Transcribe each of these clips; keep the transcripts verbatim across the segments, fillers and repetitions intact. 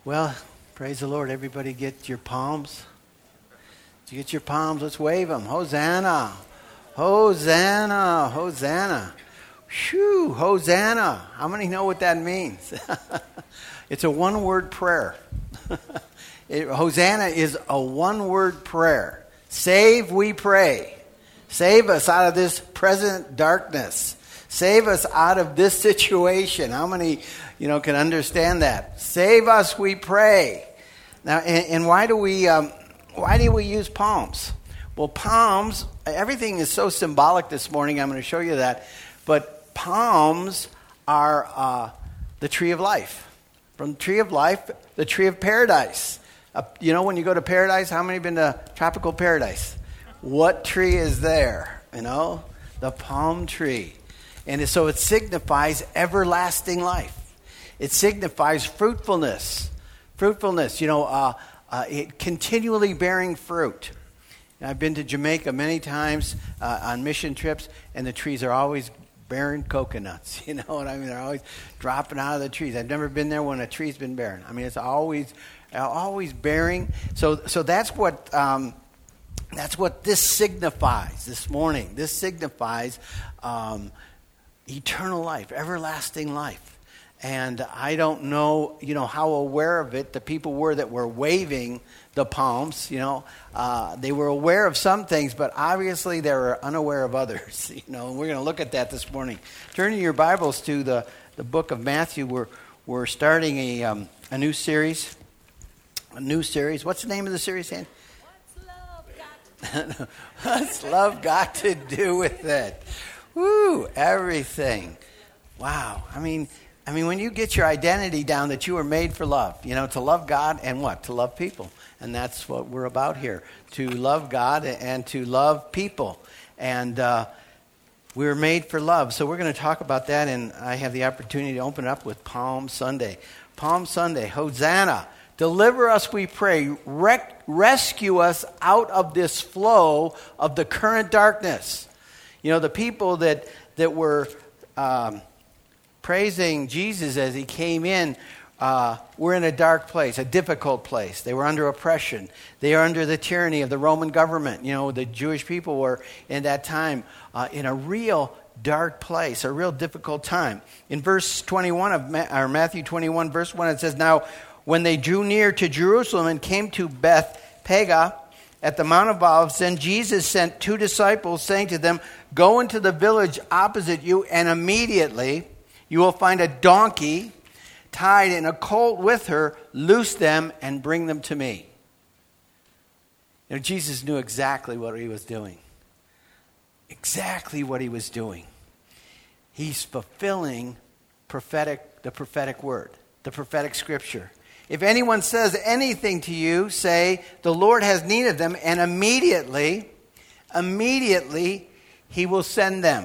Well, praise the Lord. Everybody get your palms. Did you get your palms? Let's wave them. Hosanna. Hosanna. Hosanna. Shoo. Hosanna. How many know what that means? It's a one-word prayer. it, Hosanna is a one-word prayer. Save, we pray. Save us out of this present darkness. Save us out of this situation. How many, you know, can understand that? Save us, we pray. Now, and, and why do we, um, why do we use palms? Well, palms, everything is so symbolic this morning. I'm going to show you that. But palms are uh, the tree of life. From the tree of life, the tree of paradise. Uh, you know, when you go to paradise, how many have been to tropical paradise? What tree is there? You know, the palm tree. And so it signifies everlasting life. It signifies fruitfulness. Fruitfulness, you know, uh, uh, it continually bearing fruit. And I've been to Jamaica many times uh, on mission trips, and the trees are always bearing coconuts. You know what I mean? They're always dropping out of the trees. I've never been there when a tree's been bearing. I mean, it's always, always bearing. So, so that's what um, that's what this signifies this morning. This signifies Um, eternal life, everlasting life. And I don't know, you know, how aware of it the people were that were waving the palms, you know. Uh, they were aware of some things, but obviously they were unaware of others, you know. And we're going to look at that this morning. Turn your Bibles to the, the book of Matthew. We're, we're starting a, um, a new series. A new series. What's the name of the series, Ann? What's love got to do? What's love got to do with it? Woo, everything. Wow. I mean, I mean, when you get your identity down that you were made for love, you know, to love God and what? To love people. And that's what we're about here. To love God and to love people. And uh, we were made for love. So we're going to talk about that. And I have the opportunity to open it up with Palm Sunday. Palm Sunday. Hosanna. Deliver us, we pray. Rec- rescue us out of this flow of the current darkness. You know, the people that, that were um, praising Jesus as he came in uh, were in a dark place, a difficult place. They were under oppression. They are under the tyranny of the Roman government. You know, the Jewish people were in that time uh, in a real dark place, a real difficult time. In verse twenty-one of Ma- or Matthew twenty-one, verse one, it says, "Now when they drew near to Jerusalem and came to Bethphage at the Mount of Olives, then Jesus sent two disciples, saying to them, 'Go into the village opposite you, and immediately you will find a donkey tied and a colt with her. Loose them and bring them to me.'" You know, Jesus knew exactly what he was doing. Exactly what he was doing. He's fulfilling prophetic, the prophetic word, the prophetic scripture. "If anyone says anything to you, say, 'The Lord has need of them,' and immediately, immediately he will send them.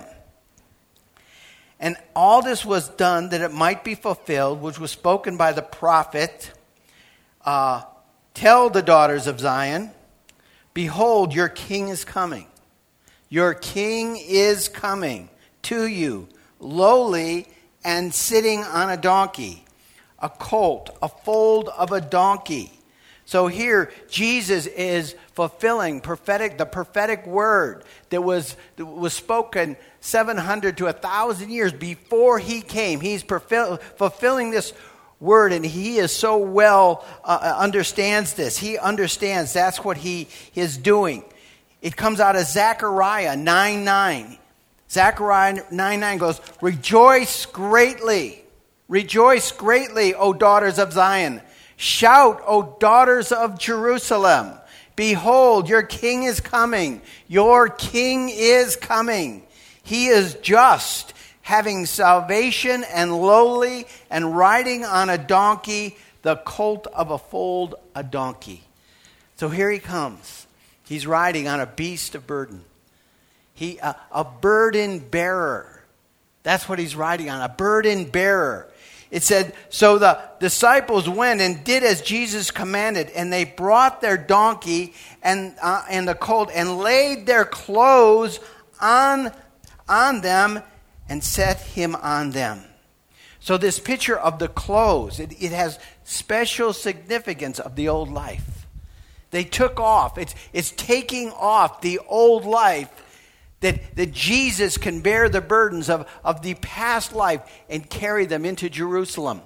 And all this was done that it might be fulfilled, which was spoken by the prophet. Uh, Tell the daughters of Zion, behold, your king is coming. Your king is coming to you, lowly and sitting on a donkey, a colt, a foal of a donkey." So here, Jesus is fulfilling prophetic, the prophetic word that was, that was spoken seven hundred to one thousand years before he came. He's fulfill, fulfilling this word, and he is so well uh, understands this. He understands that's what he is doing. It comes out of Zechariah nine nine. Zechariah nine nine goes, "Rejoice greatly. Rejoice greatly, O daughters of Zion. Shout, O daughters of Jerusalem. Behold, your king is coming. Your king is coming. He is just, having salvation and lowly, and riding on a donkey, the colt of a foal, a donkey." So here he comes. He's riding on a beast of burden. He a, a burden bearer. That's what he's riding on, a burden bearer. It said, "So the disciples went and did as Jesus commanded, and they brought their donkey and uh, and the colt and laid their clothes on on them and set him on them." So this picture of the clothes, it, it has special significance of the old life. They took off. It's, it's taking off the old life that, that Jesus can bear the burdens of, of the past life and carry them into Jerusalem.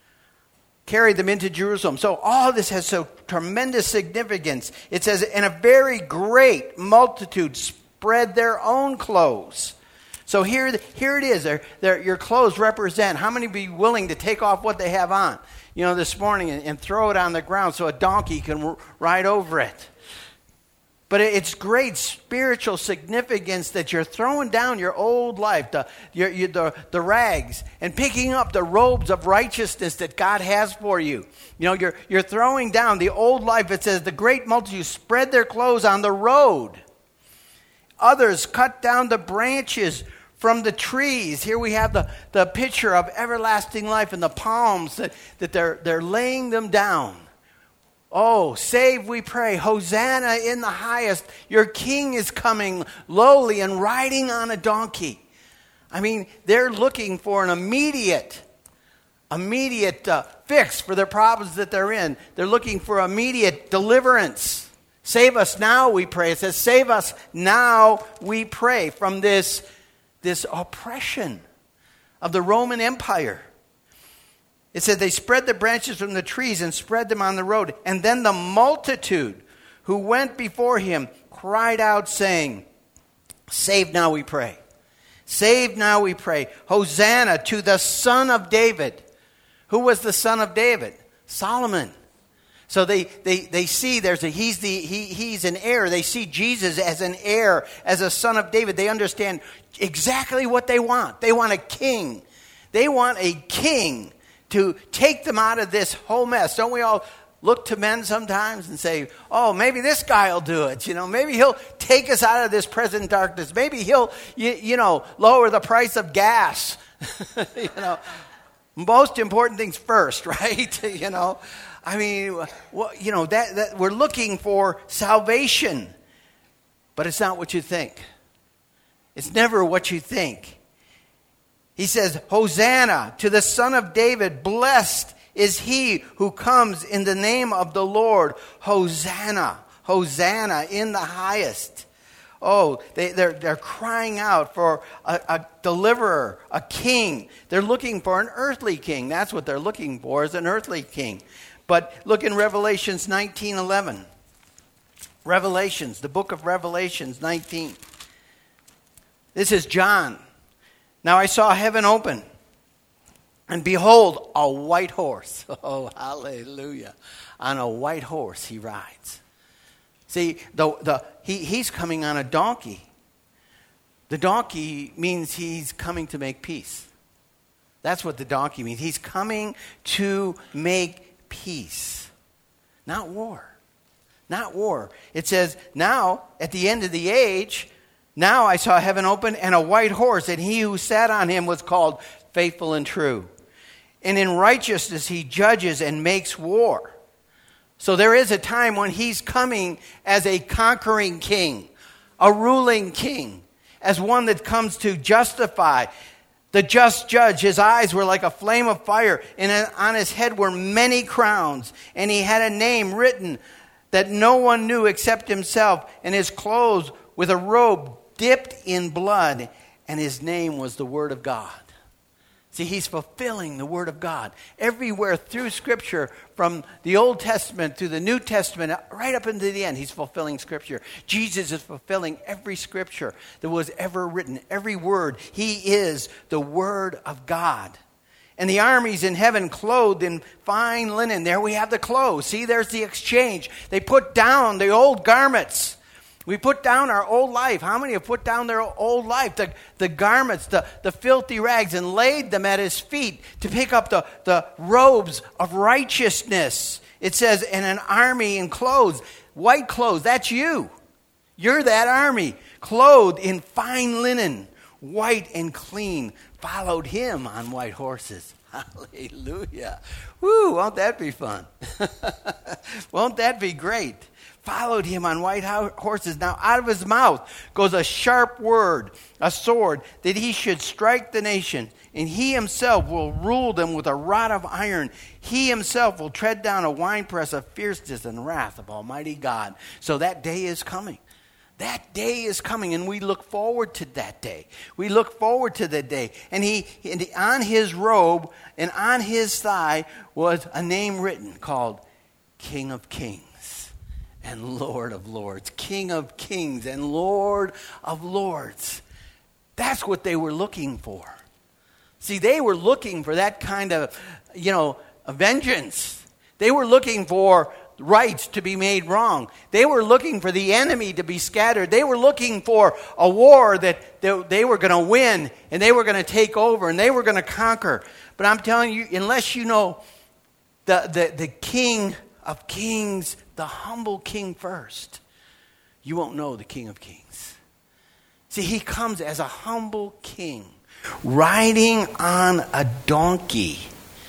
Carry them into Jerusalem. So all this has so tremendous significance. It says, and a very great multitude spread their own clothes. So here, here it is. They're, they're, your clothes represent how many be willing to take off what they have on, you know, this morning and, and throw it on the ground so a donkey can r- ride over it. But it's great spiritual significance that you're throwing down your old life, the, your, your, the, the rags, and picking up the robes of righteousness that God has for you. You know, you're, you're throwing down the old life. It says, the great multitude spread their clothes on the road. Others cut down the branches from the trees. Here we have the, the picture of everlasting life and the palms that, that they're, they're laying them down. Oh, save, we pray. Hosanna in the highest. Your king is coming lowly and riding on a donkey. I mean, they're looking for an immediate, immediate uh, fix for their problems that they're in. They're looking for immediate deliverance. Save us now, we pray. It says, save us now, we pray, from this, this oppression of the Roman Empire. It said they spread the branches from the trees and spread them on the road. And then the multitude who went before him cried out, saying, save now, we pray. Save now, we pray. Hosanna to the Son of David. Who was the son of David? Solomon. So they, they, they see there's a he's the he he's an heir. They see Jesus as an heir, as a son of David. They understand exactly what they want. They want a king. They want a king to take them out of this whole mess. Don't we all look to men sometimes and say, oh, maybe this guy will do it. You know, maybe he'll take us out of this present darkness. Maybe he'll, you, you know, lower the price of gas. You know, most important things first, right? You know, I mean, well, you know, that, that we're looking for salvation, but it's not what you think. It's never what you think. He says, Hosanna to the Son of David. Blessed is he who comes in the name of the Lord. Hosanna, Hosanna in the highest. Oh, they, they're, they're crying out for a, a deliverer, a king. They're looking for an earthly king. That's what they're looking for, is an earthly king. But look in Revelations nineteen eleven. Revelations, the book of Revelations nineteen. This is John. Now I saw heaven open, and behold, a white horse. Oh, hallelujah. On a white horse he rides. See, the, the, he, he's coming on a donkey. The donkey means he's coming to make peace. That's what the donkey means. He's coming to make peace, not war. Not war. It says, now, at the end of the age, now I saw heaven open and a white horse, and he who sat on him was called Faithful and True. And in righteousness he judges and makes war. So there is a time when he's coming as a conquering king, a ruling king, as one that comes to justify. The just judge, his eyes were like a flame of fire, and on his head were many crowns, and he had a name written that no one knew except himself, and his clothes with a robe dipped in blood, and his name was the Word of God. See, he's fulfilling the Word of God. Everywhere through Scripture, from the Old Testament to the New Testament, right up into the end, he's fulfilling Scripture. Jesus is fulfilling every Scripture that was ever written, every word. He is the Word of God. And the armies in heaven clothed in fine linen. There we have the clothes. See, there's the exchange. They put down the old garments. We put down our old life. How many have put down their old life? The, the garments, the, the filthy rags, and laid them at his feet to pick up the, the robes of righteousness. It says, in an army in clothes, white clothes, that's you. You're that army, clothed in fine linen, white and clean, followed him on white horses. Hallelujah. Woo, won't that be fun? Won't that be great? followed him on white horses. Now out of his mouth goes a sharp word, a sword, that he should strike the nation. And he himself will rule them with a rod of iron. He himself will tread down a winepress of fierceness and wrath of Almighty God. So that day is coming. That day is coming, and we look forward to that day. We look forward to that day. And he, and on his robe and on his thigh was a name written called King of Kings and Lord of Lords. King of Kings and Lord of Lords. That's what they were looking for. See, they were looking for that kind of, you know, vengeance. They were looking for rights to be made wrong. They were looking for the enemy to be scattered. They were looking for a war that they were going to win, and they were going to take over, and they were going to conquer. But I'm telling you, unless you know the, the, the King of Kings, the humble King first, you won't know the King of Kings. See, he comes as a humble king, riding on a donkey.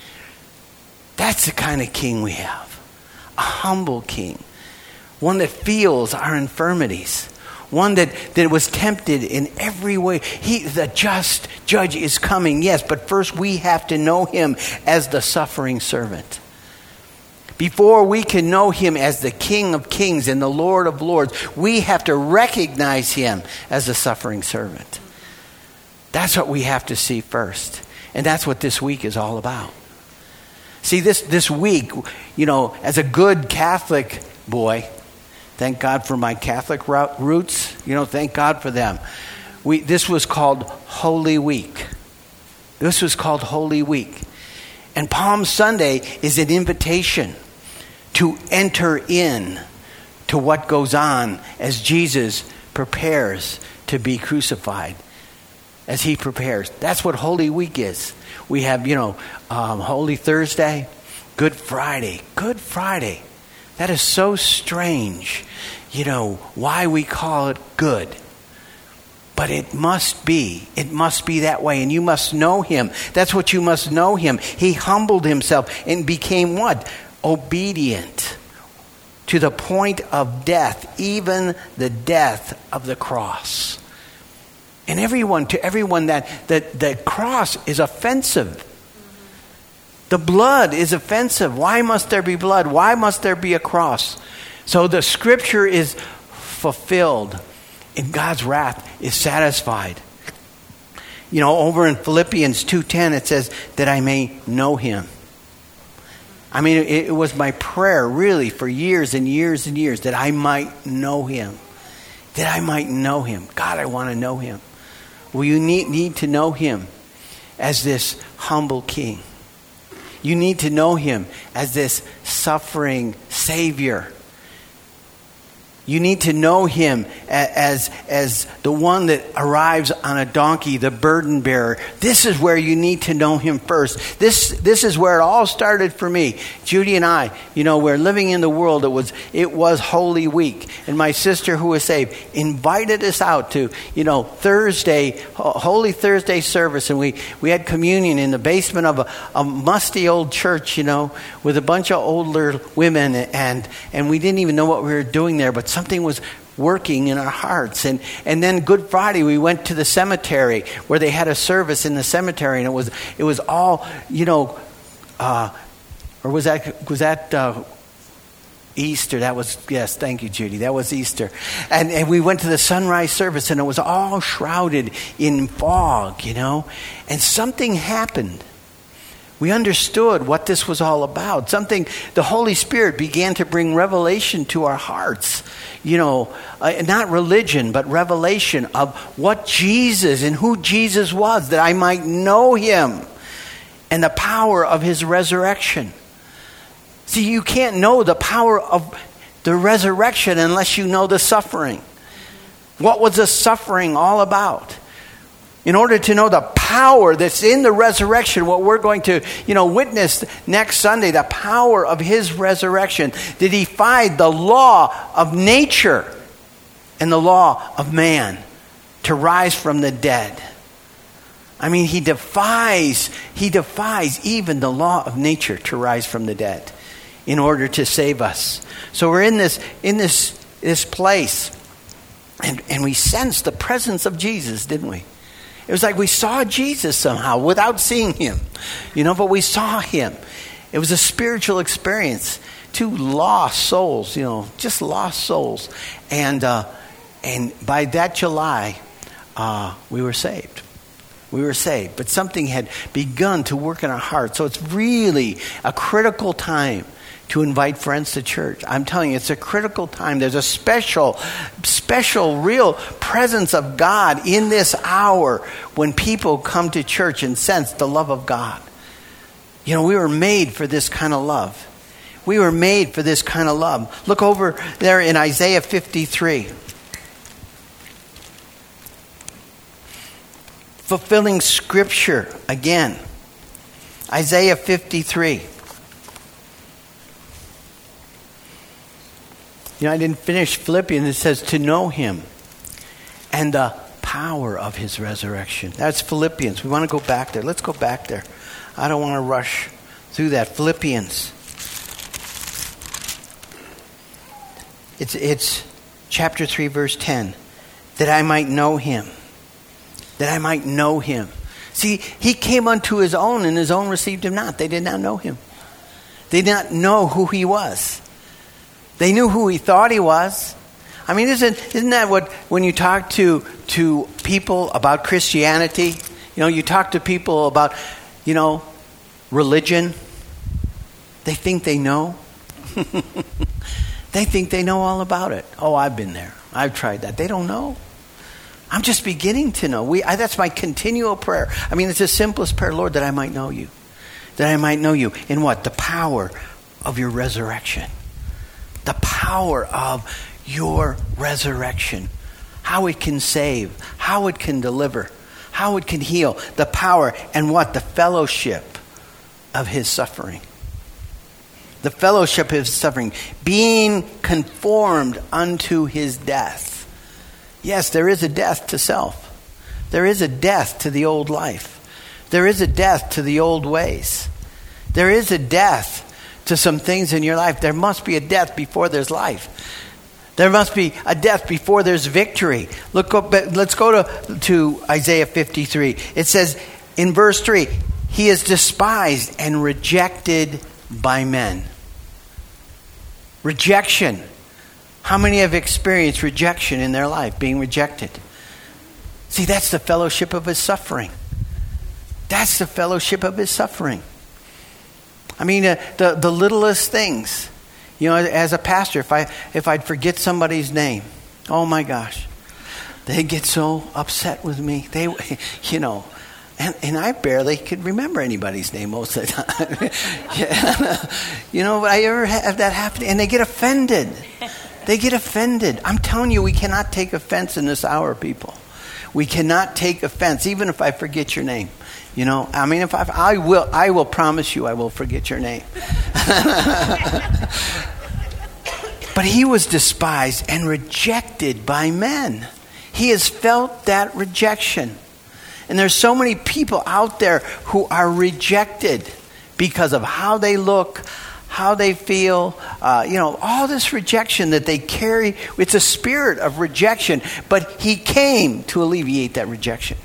That's the kind of king we have. A humble king. One that feels our infirmities. One that, that was tempted in every way. He, the just judge is coming, yes, but first we have to know him as the suffering servant. Before we can know him as the King of Kings and the Lord of Lords, we have to recognize him as the suffering servant. That's what we have to see first. And that's what this week is all about. See, this, this week, you know, as a good Catholic boy, thank God for my Catholic roots, you know, thank God for them. We, this was called Holy Week. This was called Holy Week. And Palm Sunday is an invitation to enter in to what goes on as Jesus prepares to be crucified. As he prepares. That's what Holy Week is. We have, you know, um, Holy Thursday, Good Friday. Good Friday. That is so strange, you know, why we call it good. But it must be. It must be that way. And you must know him. That's what you must know him. He humbled himself and became what? Obedient to the point of death, even the death of the cross. And everyone, to everyone, that, that the cross is offensive. The blood is offensive. Why must there be blood? Why must there be a cross? So the scripture is fulfilled, and God's wrath is satisfied. You know, over in Philippians two ten, it says that I may know him. I mean, it, it was my prayer, really, for years and years and years, that I might know him. That I might know him. God, I want to know him. Well, you need, need to know him as this humble king. You need to know him as this suffering Savior. You need to know him as, as the one that arrives on a donkey, the burden bearer. This is where you need to know him first. This, this is where it all started for me. Judy and I, you know, we're living in the world. It was, it was Holy Week. And my sister, who was saved, invited us out to, you know, Thursday, Holy Thursday service. And we, we had communion in the basement of a, a musty old church, you know, with a bunch of older women. And, and we didn't even know what we were doing there. But something was working in our hearts. And and then Good Friday we went to the cemetery where they had a service in the cemetery, and it was it was all, you know, uh, or was that was that uh, Easter? That was, yes, thank you, Judy. That was Easter. And and we went to the sunrise service, and it was all shrouded in fog, you know. And something happened. We understood what this was all about. Something, the Holy Spirit began to bring revelation to our hearts. You know, uh, not religion, but revelation of what Jesus and who Jesus was, that I might know him and the power of his resurrection. See, you can't know the power of the resurrection unless you know the suffering. What was the suffering all about? In order to know the power that's in the resurrection, what we're going to, you know, witness next Sunday, the power of his resurrection, that he defied the law of nature and the law of man to rise from the dead. I mean, he defies, he defies even the law of nature to rise from the dead. in order to save us. So we're in this in this this place, and, and we sensed the presence of Jesus, didn't we? It was like we saw Jesus somehow without seeing him, you know, but we saw him. It was a spiritual experience. Two lost souls, you know, just lost souls. And uh, and by that July, uh, we were saved. We were saved. But something had begun to work in our hearts. So it's really a critical time to invite friends to church. I'm telling you, it's a critical time. There's a special, special, real presence of God in this hour when people come to church and sense the love of God. You know, we were made for this kind of love. We were made for this kind of love. Look over there in Isaiah fifty-three. Fulfilling Scripture again. Isaiah fifty-three. You know, I didn't finish Philippians. It says to know him and the power of his resurrection. That's Philippians. We want to go back there. Let's go back there. I don't want to rush through that. Philippians. It's it's chapter three, verse ten. That I might know him. That I might know him. See, he came unto his own, and his own received him not. They did not know him. They did not know who he was. They knew who he thought he was. I mean, isn't isn't that what, when you talk to to people about Christianity, you know, you talk to people about, you know, religion, they think they know. They think they know all about it. Oh, I've been there. I've tried that. They don't know. I'm just beginning to know. We I, that's my continual prayer. I mean, it's the simplest prayer, Lord, that I might know you. That I might know you in what? The power of your resurrection. The power of your resurrection. How it can save. How it can deliver. How it can heal. The power and what? The fellowship of his suffering. The fellowship of his suffering. Being conformed unto his death. Yes, there is a death to self. There is a death to the old life. There is a death to the old ways. There is a death to some things in your life. There must be a death before there's life. There must be a death before there's victory. Look up, let's go to, to Isaiah fifty-three. It says in verse three, he is despised and rejected by men. Rejection. How many have experienced rejection in their life, being rejected? See, that's the fellowship of his suffering. That's the fellowship of his suffering. I mean, uh, the, the littlest things. You know, as a pastor, if, I, if I'd forget somebody's name, oh my gosh, they get so upset with me. They, you know, and, and I barely could remember anybody's name most of the time. Yeah. You know, I ever have that happen? And they get offended. They get offended. I'm telling you, we cannot take offense in this hour, people. We cannot take offense, even if I forget your name. You know, I mean, if I, I will, I will promise you, I will forget your name. But he was despised and rejected by men. He has felt that rejection. And there's so many people out there who are rejected because of how they look, how they feel, uh, you know, all this rejection that they carry. It's a spirit of rejection, but he came to alleviate that rejection.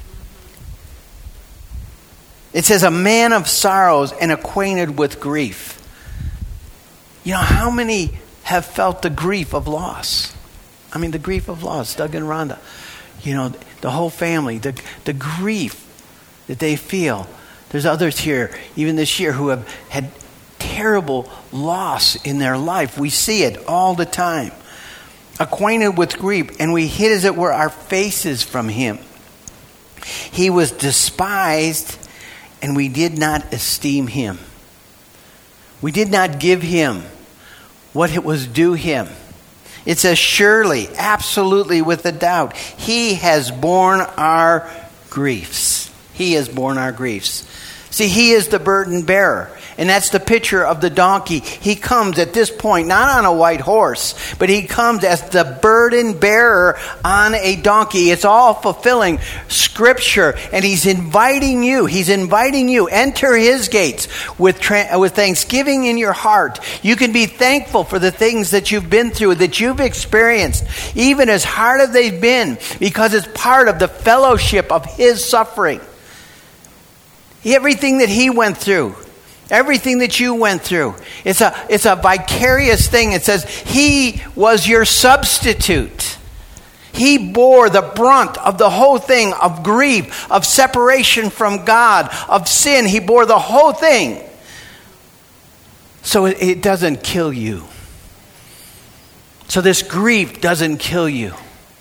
It says, a man of sorrows and acquainted with grief. You know, how many have felt the grief of loss? I mean, the grief of loss, Doug and Rhonda. You know, the whole family, the the grief that they feel. There's others here, even this year, who have had terrible loss in their life. We see it all the time. Acquainted with grief, and we hid, as it were, our faces from him. He was despised, and we did not esteem him. We did not give him what it was due him. It says, surely, absolutely, with a doubt, he has borne our griefs. He has borne our griefs. See, he is the burden bearer. And that's the picture of the donkey. He comes at this point, not on a white horse, but he comes as the burden bearer on a donkey. It's all fulfilling Scripture. And he's inviting you. He's inviting you. Enter his gates with, tra- with thanksgiving in your heart. You can be thankful for the things that you've been through, that you've experienced, even as hard as they've been, because it's part of the fellowship of his suffering. Everything that he went through, everything that you went through, it's a, it's a vicarious thing. It says he was your substitute. He bore the brunt of the whole thing, of grief, of separation from God, of sin. He bore the whole thing. So it, it doesn't kill you. So this grief doesn't kill you.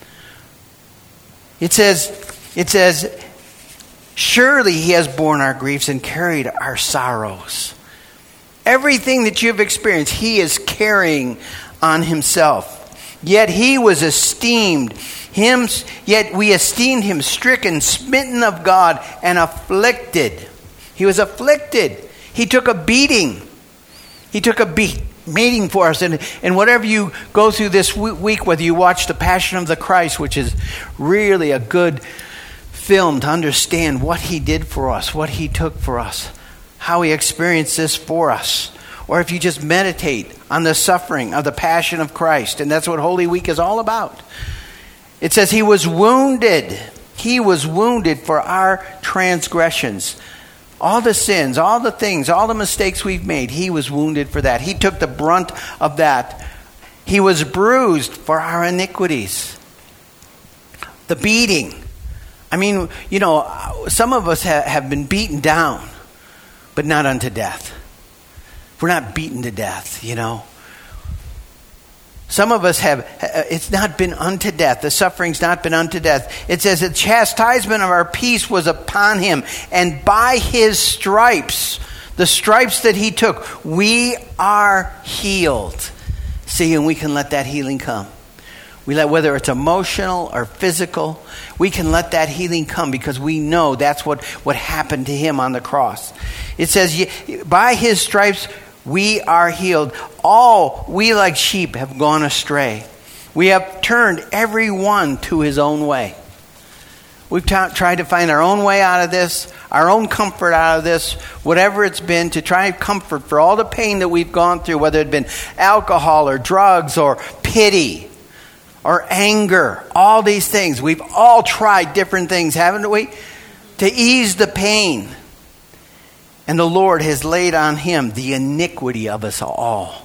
It says, it says, surely he has borne our griefs and carried our sorrows. Everything that you've experienced, he is carrying on himself. Yet he was esteemed, him, yet we esteemed him stricken, smitten of God, and afflicted. He was afflicted. He took a beating. He took a beat. Meeting for us, and, and whatever you go through this week, whether you watch The Passion of the Christ, which is really a good film to understand what he did for us, what he took for us, how he experienced this for us, or if you just meditate on the suffering of the Passion of Christ, and that's what Holy Week is all about. It says he was wounded. He was wounded for our transgressions. All the sins, all the things, all the mistakes we've made, he was wounded for that. He took the brunt of that. He was bruised for our iniquities. The beating. I mean, you know, some of us ha- have been beaten down, but not unto death. We're not beaten to death, you know. Some of us have, it's not been unto death. The suffering's not been unto death. It says the chastisement of our peace was upon him. And by his stripes, the stripes that he took, we are healed. See, and we can let that healing come. We let, whether it's emotional or physical, we can let that healing come because we know that's what, what happened to him on the cross. It says, by his stripes, we are healed. All we like sheep have gone astray. We have turned every one to his own way. We've t- tried to find our own way out of this, our own comfort out of this, whatever it's been, to try and comfort for all the pain that we've gone through, whether it been alcohol or drugs or pity or anger, all these things. We've all tried different things, haven't we? To ease the pain. And the Lord has laid on him the iniquity of us all.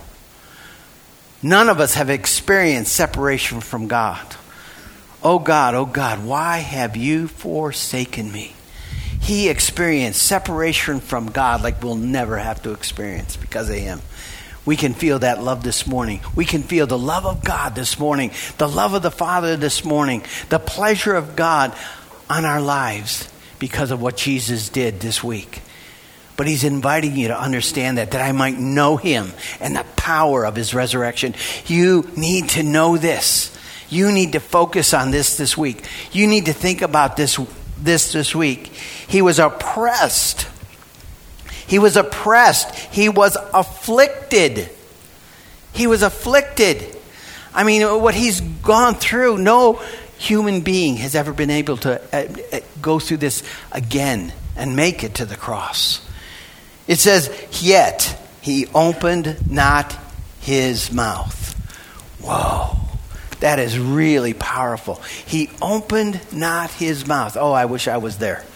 None of us have experienced separation from God. Oh God, oh God, why have you forsaken me? He experienced separation from God like we'll never have to experience because of him. We can feel that love this morning. We can feel the love of God this morning, the love of the Father this morning, the pleasure of God on our lives because of what Jesus did this week. But he's inviting you to understand that, that I might know him and the power of his resurrection. You need to know this. You need to focus on this this week. You need to think about this this this week. He was oppressed. He was oppressed. He was afflicted. He was afflicted. I mean, what he's gone through, no human being has ever been able to uh, go through this again and make it to the cross. It says, yet he opened not his mouth. Whoa, that is really powerful. He opened not his mouth. Oh, I wish I was there.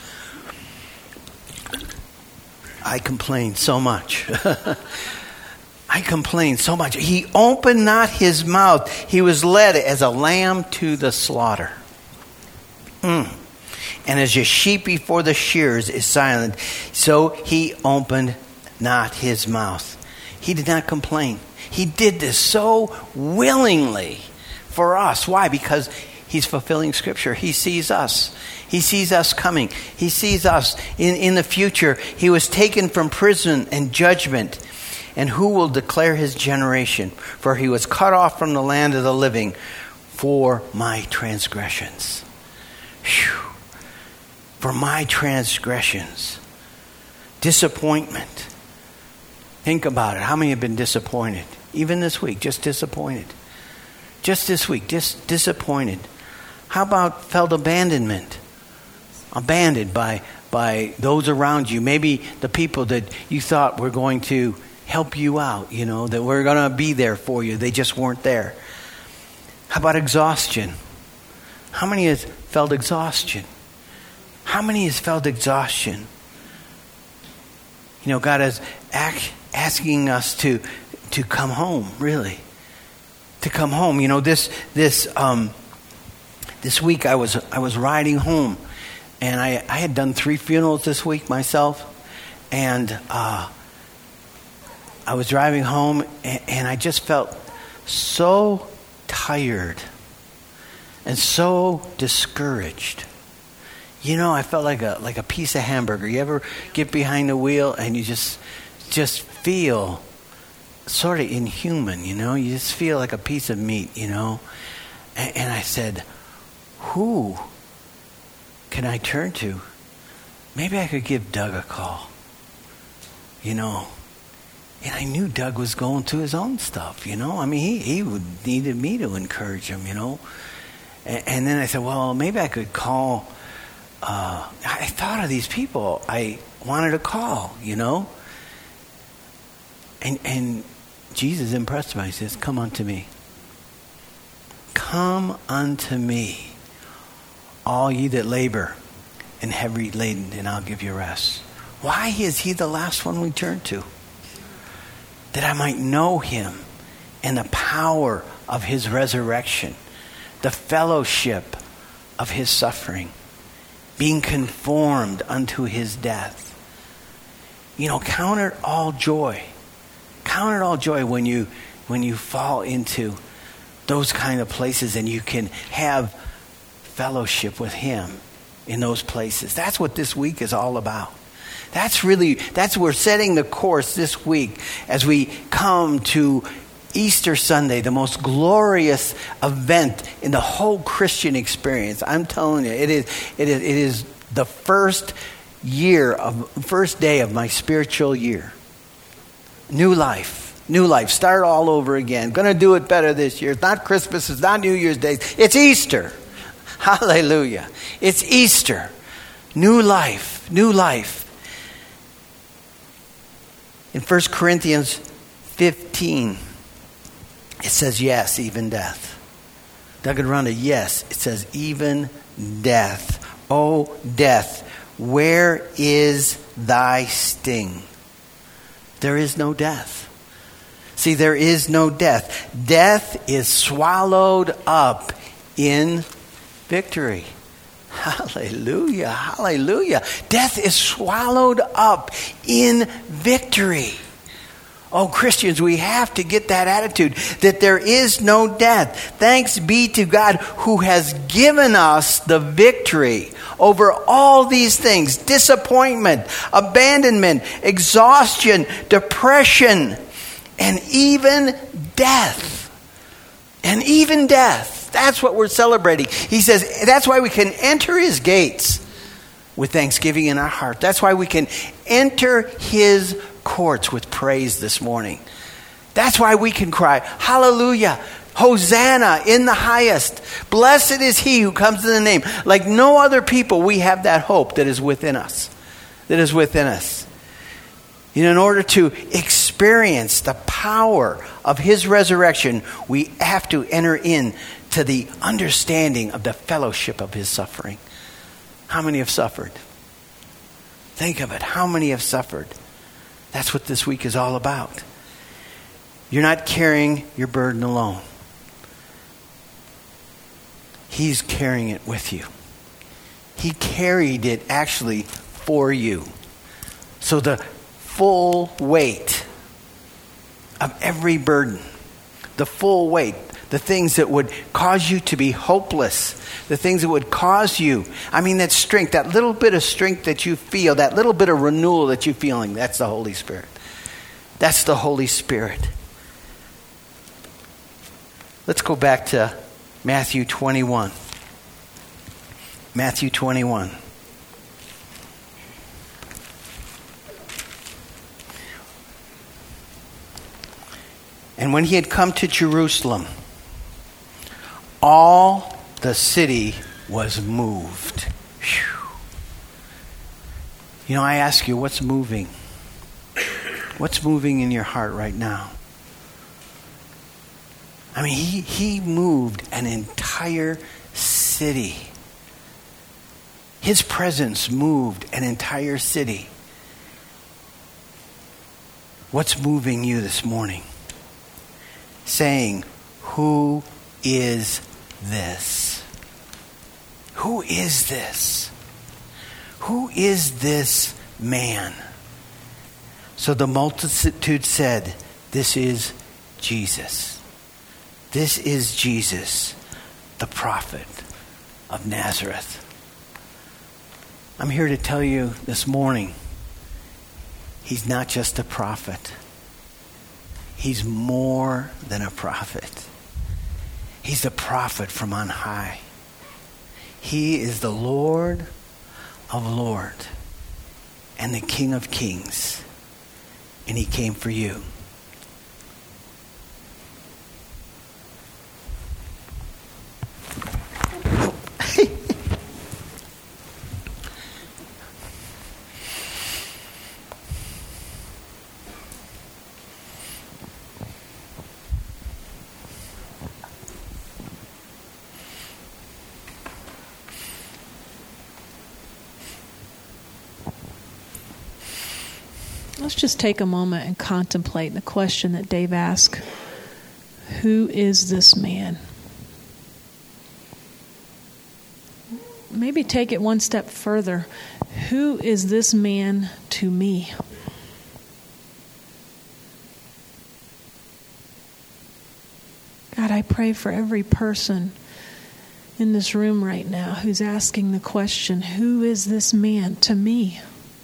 I complained so much. I complained so much. He opened not his mouth. He was led as a lamb to the slaughter. Mm. And as a sheep before the shears is silent, so he opened not his mouth. He did not complain. He did this so willingly for us. Why? Because he's fulfilling Scripture. He sees us. He sees us coming. He sees us in, in the future. He was taken from prison and judgment. And who will declare his generation? For he was cut off from the land of the living for my transgressions. Whew. For my transgressions. Disappointment. Think about it. How many have been disappointed? Even this week, just disappointed. Just this week, just disappointed. How about felt abandonment? Abandoned by, by those around you. Maybe the people that you thought were going to help you out, you know, that were going to be there for you. They just weren't there. How about exhaustion? How many has felt exhaustion? How many has felt exhaustion? You know, God is act, asking us to to come home, really. To come home. You know, this this um, this week I was I was riding home, and I, I had done three funerals this week myself, and uh, I was driving home, and, and I just felt so tired and so discouraged. You know, I felt like a like a piece of hamburger. You ever get behind the wheel and you just just feel sort of inhuman, you know? You just feel like a piece of meat, you know? And, and I said, who can I turn to? Maybe I could give Doug a call, you know? And I knew Doug was going through his own stuff, you know? I mean, he, he would needed me to encourage him, you know? And, and then I said, well, maybe I could call... Uh, I thought of these people I wanted to call, you know? And and Jesus impressed me. He says, come unto me. Come unto me, all ye that labor and heavy laden, and I'll give you rest. Why is he the last one we turn to? That I might know him and the power of his resurrection, the fellowship of his suffering, being conformed unto his death. You know, count it all joy. Count it all joy when you when you fall into those kind of places and you can have fellowship with him in those places. That's what this week is all about. That's really, that's we're setting the course this week as we come to Easter Sunday, the most glorious event in the whole Christian experience. I'm telling you, it is it is it is the first year of first day of my spiritual year. New life. New life. Start all over again. Gonna do it better this year. It's not Christmas, it's not New Year's Day. It's Easter. Hallelujah. It's Easter. New life. New life. In First Corinthians fifteen, it says, yes, even death. Doug and Rhonda, yes, it says, even death. Oh, death, where is thy sting? There is no death. See, there is no death. Death is swallowed up in victory. Hallelujah, hallelujah. Death is swallowed up in victory. Oh, Christians, we have to get that attitude that there is no death. Thanks be to God who has given us the victory over all these things. Disappointment, abandonment, exhaustion, depression, and even death. And even death. That's what we're celebrating. He says that's why we can enter his gates with thanksgiving in our heart. That's why we can enter his courts with praise this morning. That's why we can cry, hallelujah, Hosanna in the highest. Blessed is he who comes in the name. Like no other people, we have that hope that is within us. That is within us. You know, in order to experience the power of his resurrection, we have to enter in to the understanding of the fellowship of his suffering. How many have suffered? Think of it. How many have suffered? That's what this week is all about. You're not carrying your burden alone. He's carrying it with you. He carried it actually for you. So the full weight of every burden, the full weight, the things that would cause you to be hopeless, the things that would cause you, I mean that strength, that little bit of strength that you feel, that little bit of renewal that you're feeling, that's the Holy Spirit. That's the Holy Spirit. Let's go back to Matthew twenty-one. Matthew twenty-one. And when he had come to Jerusalem, all the city was moved. Whew. You know, I ask you, what's moving? What's moving in your heart right now? I mean, he, he moved an entire city. His presence moved an entire city. What's moving you this morning? Saying, who is this? Who is this? Who is this man? So the multitude said, this is Jesus. This is Jesus, the prophet of Nazareth. I'm here to tell you this morning, he's not just a prophet. He's more than a prophet. He's the prophet from on high. He is the Lord of Lords and the King of Kings. And he came for you. Let's just take a moment and contemplate the question that Dave asked. Who is this man? Maybe take it one step further. Who is this man to me? God, I pray for every person in this room right now who's asking the question, who is this man to me?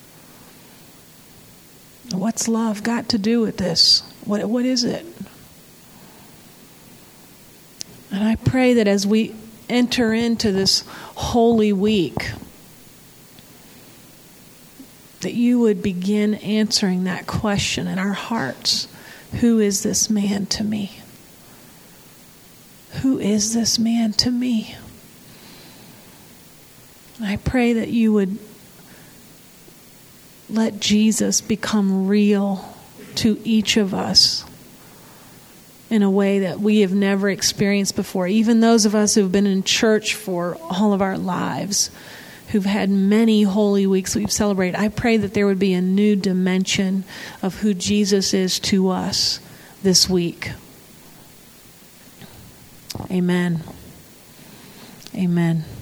What's love got to do with this? What what is it? And I pray that as we enter into this Holy Week, that you would begin answering that question in our hearts. Who is this man to me? Who is this man to me? And I pray that you would let Jesus become real to each of us in a way that we have never experienced before. Even those of us who've been in church for all of our lives, who've had many holy weeks we've celebrated, I pray that there would be a new dimension of who Jesus is to us this week. Amen. Amen.